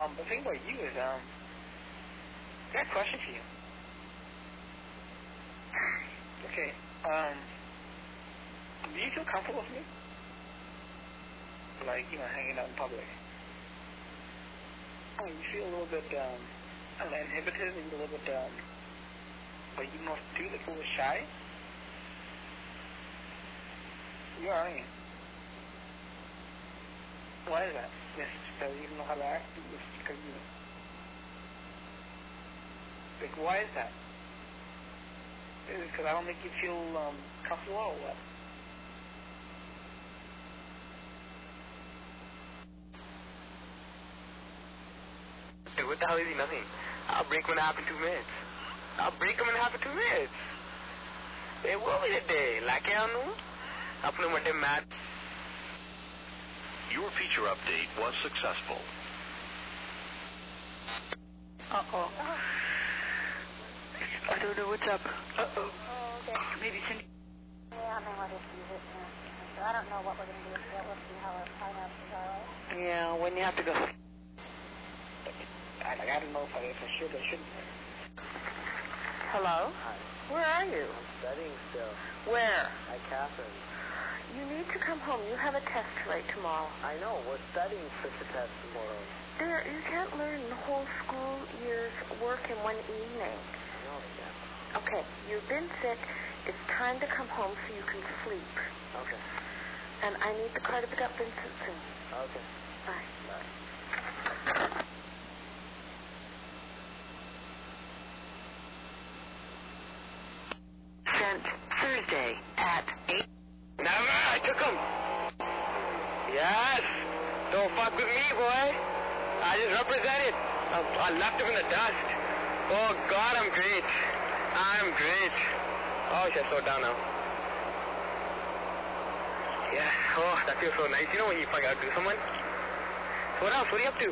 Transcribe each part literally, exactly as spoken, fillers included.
Um, the thing about you is, um, I got a question for you. Okay, um, do you feel comfortable with me? Like, you know, hanging out in public? Oh, you feel a little bit, um, I don't know, inhibited, and a little bit, um, like you don't do, like a little shy? You are, aren't you? Why is that? Yes, because you don't know how to act? Just because you... Like, why is that? Is it because I don't make you feel, um, comfortable or what? Hey, what the hell is he? Nothing. I'll break him in half in two minutes. I'll break him in half in two minutes. Hey, what was it there? Like I don't know. I'll put him with them mad. Your feature update was successful. Uh-oh. I don't know what's up. Uh-oh. Oh, okay. Maybe Cindy. Yeah, I mean, we'll just use it. Yeah. So I don't know what we're going to do with it. We'll see how our finances are, right? Yeah, when you have to go. I, like, I don't know if I, if I should or shouldn't. Hello? Hi. Where are you? I'm studying still. Where? At Catherine. You need to come home. You have a test right tomorrow. I know. We're studying for the test tomorrow. There, you can't learn the whole school year's work in one evening. No, I can't. Okay, you've been sick. It's time to come home so you can sleep. Okay. And I need the car to pick up Vincent soon. Okay. Bye. Bye. Sent Thursday at eight. Never. I took him. Yes. Don't fuck with me, boy. I just represented. I, I left him in the dust. Oh, God, I'm great. I'm great. Oh, shit, slow down now. Yeah. Oh, that feels so nice. You know when you fucking outdo someone? So what else? What are you up to?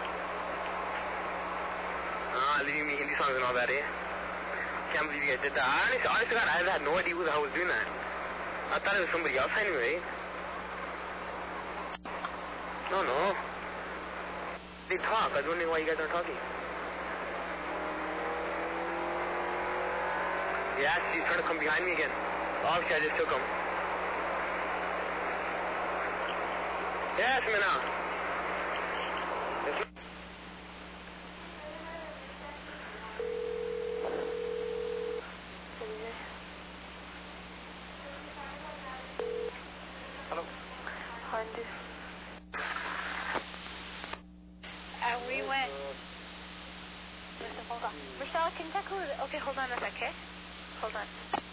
Ah, leaving me Hindi songs and all that, eh? Can't believe you guys did that. Honestly, honestly, God, I had no idea who the hell was doing that. I thought it was somebody else anyway. No, no. They talk. I was wondering why you guys aren't talking. Yes, he's trying to come behind me again. Obviously, I just took him. Yes, Mina. Yes, Hello? Honda. And we went... Listen, hold on. Michelle, can you check who... Okay, hold on a sec, okay? Hold on.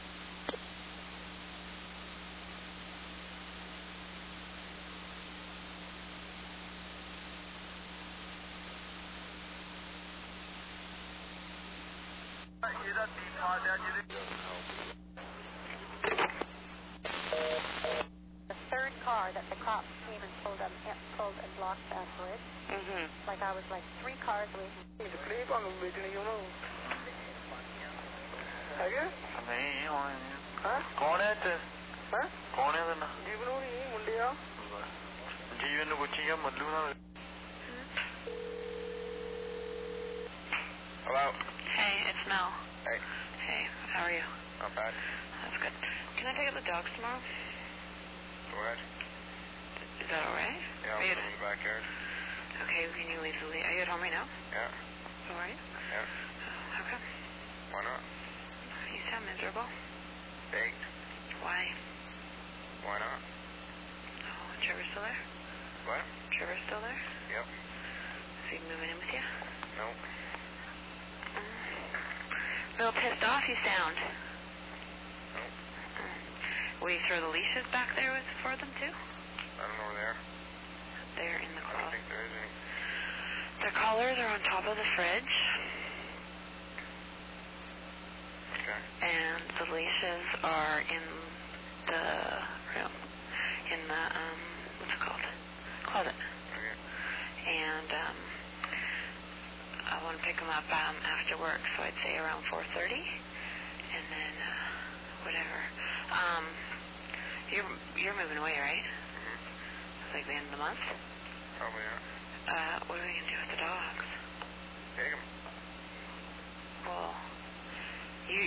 The third car that the cops came and pulled and pulled and blocked that bridge. Mm-hmm. Like I was like three cars away from. Huh? कौन है ते Huh? कौन है तेना जीवन होनी मुंडिया जीवन ਨੂੰ ਪੁੱਛੀਗਾ ਮੱਲੂ ਨਾਲ hello. Hey, it's Mel. Hey. Hey, how are you? Not bad. That's good. Can I take out the dogs tomorrow? Go ahead. Is that all right? Yeah, I'll Are put you them in the backyard. Okay, can you leave the lead? Are you at home right now? Yeah. All right. Yeah. How come? Why not? You sound miserable. Baked. Why? Why not? Oh, Trevor's still there? What? Trevor's still there? Yep. Is he moving in with you? No. Mm. A little pissed off you sound. No. Mm. Will you throw the leashes back there with, for them too? I don't know where they are. They're in the I don't collar. think there is any. The collars are on top of the fridge. Okay. And the leashes are in the room. In the, um, what's it called? Closet. Okay. And, um, I want to pick them up, um, after work, so I'd say around four thirty. And then, uh, whatever. Um, you're, you're moving away, right? Mm-hmm. Like the end of the month? Probably not. Uh, what are we going to do with the dog?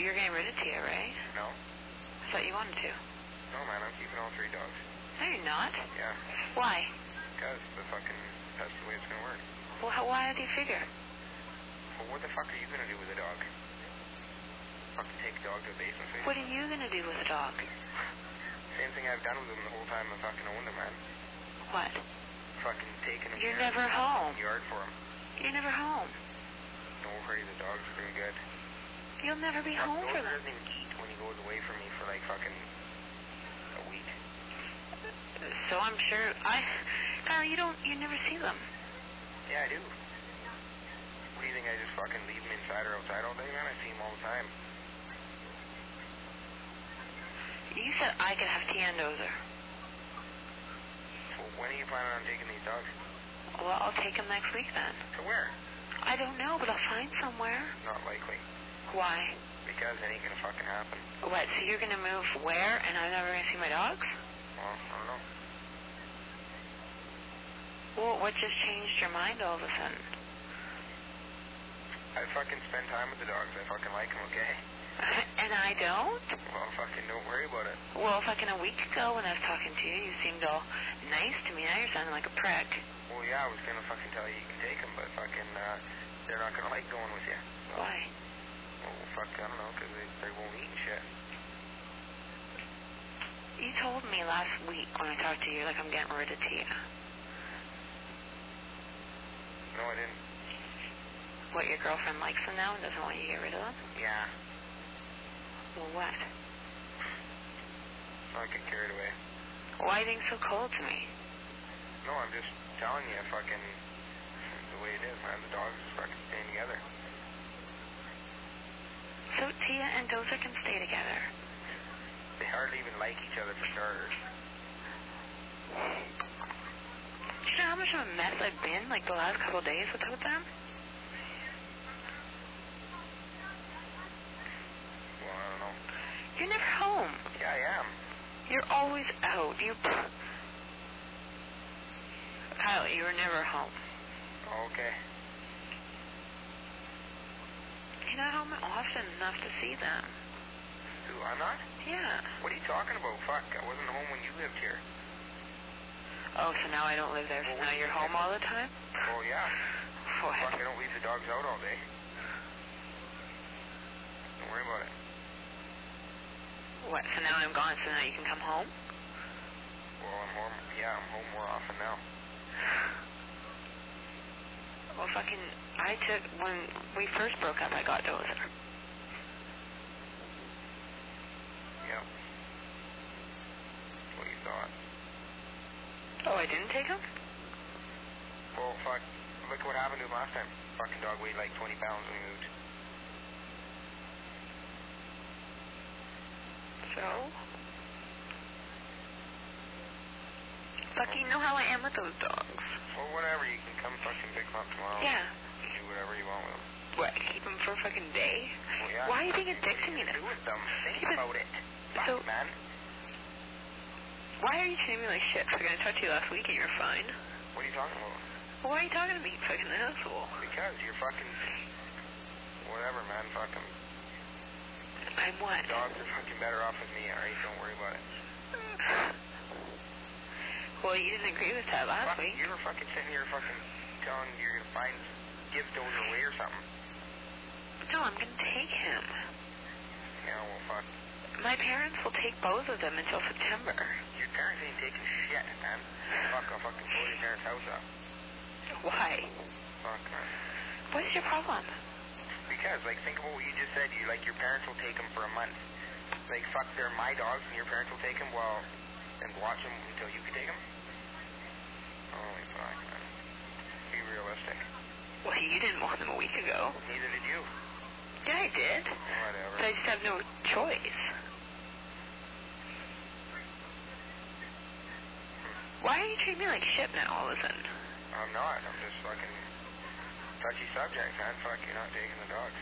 you're getting rid of Tia, right? No. I thought you wanted to. No, man, I'm keeping all three dogs. No, you're not. Yeah. Why? Because the fucking, that's the way it's gonna work. Well, how, why do you figure? Well, what the fuck are you gonna do with a dog? Fucking take a dog to a basement face? What are you going to do with a dog? Same thing I've done with him the whole time I fucking owned him, man. What? Fucking taking him You're here, never home. yard for him. You're never home. Don't worry, the dogs are doing good. You'll never be Fuck, home for Dozer them. doesn't even eat when he goes away from me for like fucking a week. So I'm sure I, Kyle, you don't, you never see them. Yeah, I do. What do you think, I just fucking leave him inside or outside all day, man? I see him all the time. You said I could have Tia and Dozer. So when are you planning on taking these dogs? Well, I'll take them next week then. To where? I don't know, but I'll find somewhere. Not likely. Why? Because it ain't gonna fucking happen. What, so you're going to move where and I'm never going to see my dogs? Well, I don't know. Well, what just changed your mind all of a sudden? I fucking spend time with the dogs. I fucking like them, okay? And I don't? Well, fucking don't worry about it. Well, fucking a week ago when I was talking to you, you seemed all nice to me. Now you're sounding like a prick. Well, yeah, I was gonna fucking tell you you can take them, but fucking, uh, they're not gonna like going with you. Why? Well, fuck, I don't know, because they, they won't eat and shit. You told me last week when I talked to you, like, I'm getting rid of Tia. No, I didn't. What, your girlfriend likes them now and doesn't want you to get rid of them? Yeah. Well, what? Don't get carried away. Why are you being so cold to me? No, I'm just telling you, fucking, the way it is, man. The dogs are fucking staying together. So Tia and Dozer can stay together. They hardly even like each other for starters. Do you know how much of a mess I've been, like, the last couple of days without them? Well, I don't know. You're never home. Yeah, I am. You're always out. You... Kyle, you were never home. Oh, okay. You're not home often enough to see them. Who, I'm not? Yeah. What are you talking about? Fuck, I wasn't home when you lived here. Oh, so now I don't live there, so Well, now what you're do you home think? all the time? Oh, yeah. What? Fuck, I don't leave the dogs out all day. Don't worry about it. What, so now I'm gone, so now you can come home? Well, I'm home. Yeah, I'm home more often now. Well, fucking, I took, when we first broke up, I got Dozer. Yep. What you thought? Oh, I didn't take him? Well, fuck, look what happened to him last time. Fucking dog weighed like twenty pounds when he moved. So? Fuck, you know how I am with those dogs. Well, whatever, you can come fucking pick them up tomorrow. Yeah. Do whatever you want with them. What, keep them for a fucking day? Well, yeah. Why are you being a dick to me Do then? with them. Think Yeah, but- about it. Fuck, so- man. Why are you treating me like shit? Fucking, I talked to you last week and you're fine. What are you talking about? Well, why are you talking to me, you fucking asshole? Because you're fucking... Whatever, man. Fucking... I'm what? Dogs are fucking better off with me, alright? Don't worry about it. Well, you didn't agree with that last Fuck, week. you were fucking sitting here fucking telling you're gonna find... Give Dozer away or something. No, I'm gonna take him. Yeah, well, fuck. My parents will take both of them until September. Your parents ain't taking shit, man. Fuck, I'll fucking blow your parents' house up. Why? Fuck, man. What is your problem? Because, like, think about what you just said. You, like, your parents will take them for a month. Like, fuck, they're my dogs and your parents will take them, well, and watch them until you can take them? Holy fuck, man. Be realistic. Well, you didn't want them a week ago. Neither did you. Yeah, I did. Whatever. But I just have no choice. Why are you treating me like shit now all of a sudden? I'm not. I'm just fucking touchy subject, man. Fuck, you're not taking the dogs.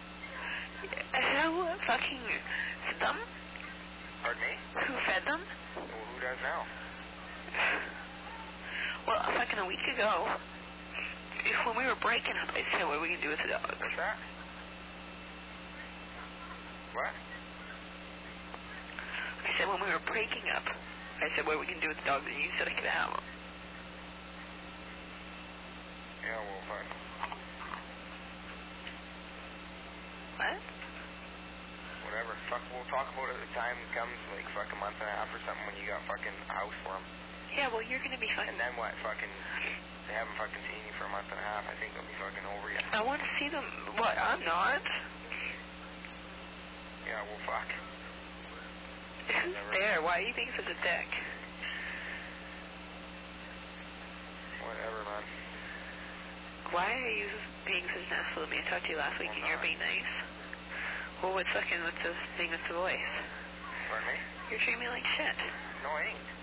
Who fucking fed them? Pardon me? Who fed them? Well, who does now? Well, fucking a week ago, if when we were breaking up, I said, what are we going to do with the dogs? What's that? What? I said when we were breaking up, I said what we can do with the dogs, and you said I could have them. Yeah, well, fuck. What? Whatever. Fuck, we'll talk about it as the time comes, like, fuck, a month and a half or something when you got fucking a house for them. Yeah, well, you're going to be fucking... And then what? Fucking... They haven't fucking seen you for a month and a half. I think they'll be fucking over you. I want to see them. What? I'm not. Yeah, well, fuck. Who's there? Why are you being such a dick? Whatever, man. Why are you being such an asshole to me? I talked to you last week I'm and you're not. being nice. Well, what's fucking, what's this thing with the voice? Pardon me? You're treating me like shit. No, I ain't.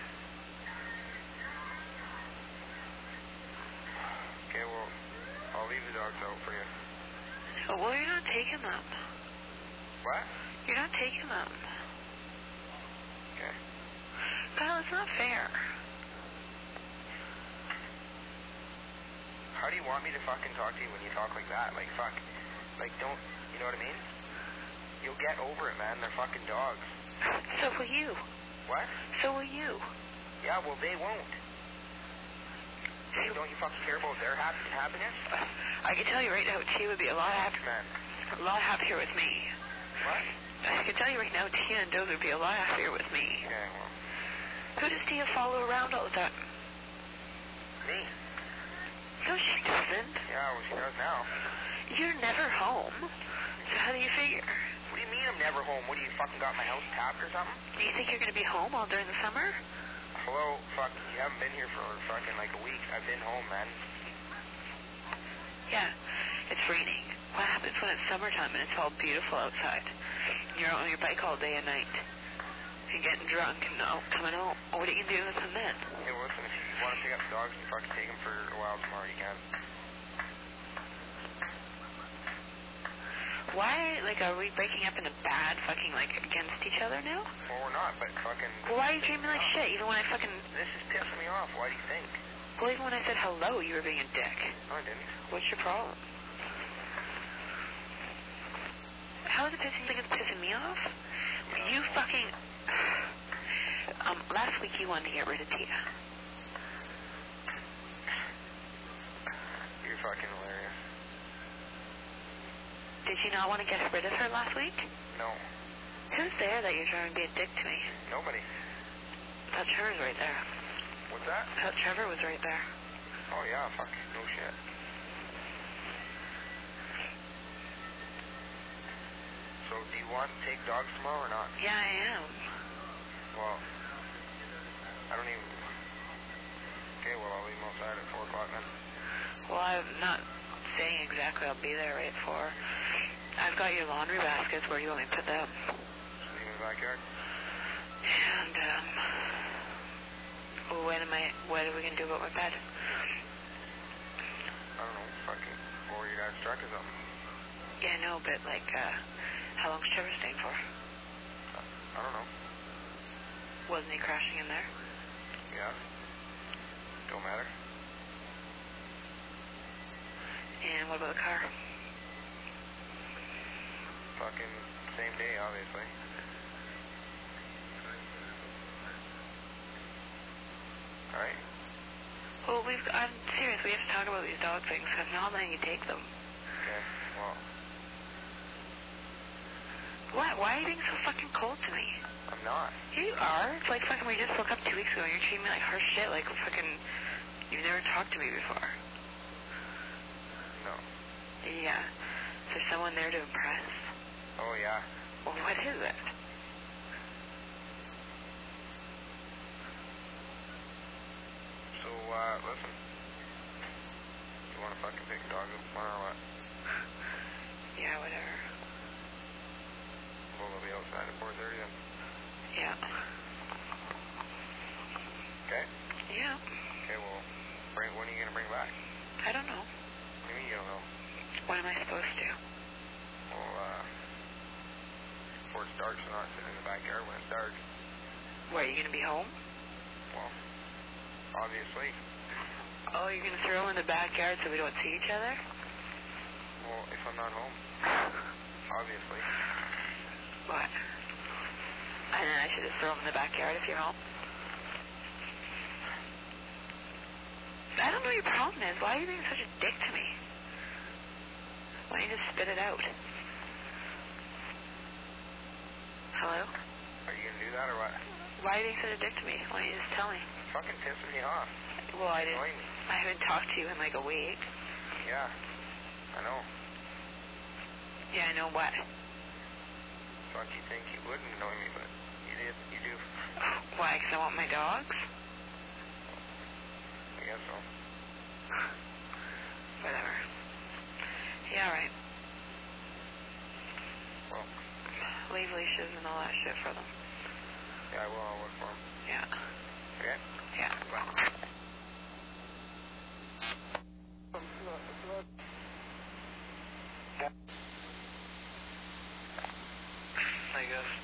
Okay, well, I'll leave the dogs out for you. Oh, well, you're not taking them. What? You're not taking them. Okay. Kyle, it's not fair. How do you want me to fucking talk to you when you talk like that? Like, fuck. Like, don't, you know what I mean? You'll get over it, man. They're fucking dogs. So will you. What? So will you. Yeah, well, they won't. Hey, don't you fucking care about their happy happiness? I can tell you right now, Tia would be a lot happier, Man. a lot happier with me. What? I can tell you right now, Tia and Doug would be a lot happier with me. Okay, well. Who does Tia follow around all the time? Me? No, she doesn't. Yeah, well, she does now. You're never home. So how do you figure? What do you mean I'm never home? What, do you fucking got my house tapped or something? Do you think you're going to be home all during the summer? Hello? Fuck, you haven't been here for fucking like a week. I've been home, man. Yeah, it's raining. What happens when it's summertime and it's all beautiful outside? You're on your bike all day and night. You're getting drunk and oh, coming home. What are you doing with them then? Hey, well, listen, if you want to pick up the dogs and fucking take them for a while tomorrow, you can. Why, like, are we breaking up in a bad fucking, like, against each other now? Well, we're not, but fucking... Well, why are you treating me like shit, even when I fucking... This is pissing me off. Why do you think? Well, even when I said hello, you were being a dick. No, I didn't. What's your problem? How is it pissing, think it's pissing me off? You fucking... Um, last week you wanted to get rid of Tia. You're fucking hilarious. Did you not want to get rid of her last week? No. Who's there that you're trying to be a dick to me? Nobody. I thought Trevor was right there. What's that? I thought Trevor was right there. Oh, yeah, fuck. No shit. So, do you want to take dogs tomorrow or not? Yeah, I am. Well, I don't even... Okay, well, I'll leave them outside at four o'clock then. Well, I'm not saying exactly I'll be there right at four. I've got your laundry baskets. Where do you want me to put them? Just leave them in the backyard. And, um... when am I... What are we going to do about my bed? I don't know, fucking... Or you got struck or something. Yeah, no, but, like, uh... how long's Trevor staying for? I don't know. Wasn't he crashing in there? Yeah. Don't matter. And what about the car? Fucking same day, obviously. Alright? Well, we've... I'm serious. We have to talk about these dog things, because I'm not letting you take them. Okay, well... What? Why are you being so fucking cold to me? I'm not. You are. It's like fucking we just broke up two weeks ago and you're treating me like her shit, like fucking... You've never talked to me before. No. Yeah. Is there someone there to impress? Oh, yeah. Well, what is it? So, uh, listen. You want to fucking pick a dog up tomorrow or what? Yeah, whatever. Well, we'll be outside at four thirty then. Yeah. Okay? Yeah. Okay, well, bring, when are you going to bring back? I don't know. What do you mean you don't know? What am I supposed to? Well, uh, before it starts, you're not sitting in the backyard when it's dark. What, are you going to be home? Well, obviously. Oh, you're going to throw them in the backyard so we don't see each other? Well, if I'm not home. Obviously. What? And then I should just throw them in the backyard if you're home? I don't know what your problem is. Why are you being such a dick to me? Why don't you just spit it out? Hello? Are you going to do that or what? Why are you being such a dick to me? Why don't you just tell me? Fucking pissing me off. Well, I didn't. Annoying me. I haven't talked to you in like a week. Yeah. I know. Yeah, I know what. Thought you think you wouldn't annoy me, but you did. You do. Why? Because I want my dogs? I guess so. Whatever. Yeah, all right. Well. Leave leashes and all that shit for them. Yeah, I will. I'll work for them. Yeah. Okay? Yeah. Bye. I guess.